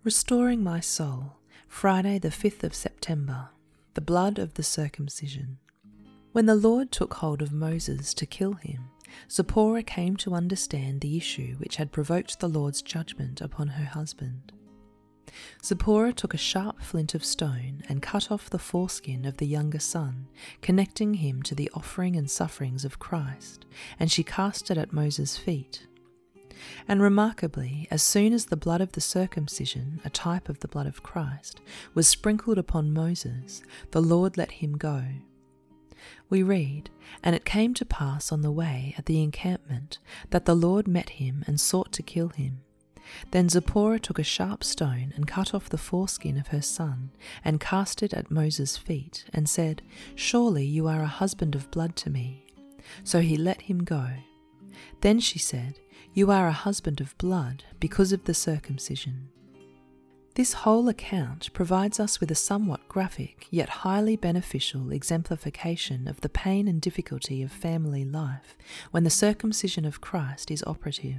Restoring my soul, Friday the 5th of September, the blood of the circumcision. When the Lord took hold of Moses to kill him, Zipporah came to understand the issue which had provoked the Lord's judgment upon her husband. Zipporah took a sharp flint of stone and cut off the foreskin of the younger son, connecting him to the offering and sufferings of Christ, and she cast it at Moses' feet. And remarkably, as soon as the blood of the circumcision, a type of the blood of Christ, was sprinkled upon Moses, the Lord let him go. We read, "And it came to pass on the way at the encampment that the Lord met him and sought to kill him. Then Zipporah took a sharp stone and cut off the foreskin of her son and cast it at Moses' feet and said, 'Surely you are a husband of blood to me.' So he let him go. Then she said, 'You are a husband of blood because of the circumcision.'" This whole account provides us with a somewhat graphic yet highly beneficial exemplification of the pain and difficulty of family life when the circumcision of Christ is operative.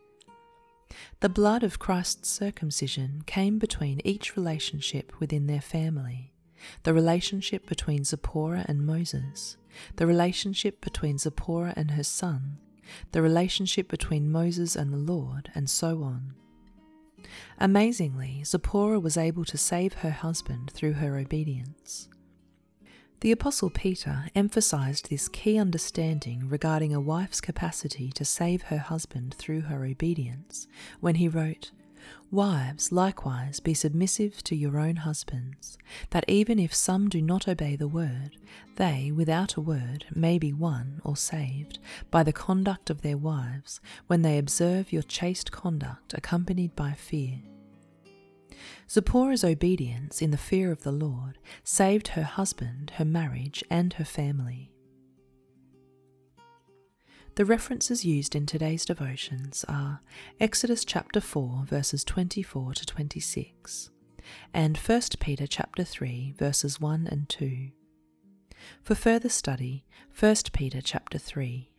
The blood of Christ's circumcision came between each relationship within their family: the relationship between Zipporah and Moses, the relationship between Zipporah and her son, the relationship between Moses and the Lord, and so on. Amazingly, Zipporah was able to save her husband through her obedience. The Apostle Peter emphasized this key understanding regarding a wife's capacity to save her husband through her obedience when he wrote, "Wives, likewise, be submissive to your own husbands, that even if some do not obey the word, they, without a word, may be won or saved by the conduct of their wives, when they observe your chaste conduct accompanied by fear." Zipporah's obedience in the fear of the Lord saved her husband, her marriage, and her family. The references used in today's devotions are Exodus chapter 4 verses 24 to 26 and 1 Peter chapter 3 verses 1 and 2. For further study, 1 Peter chapter 3.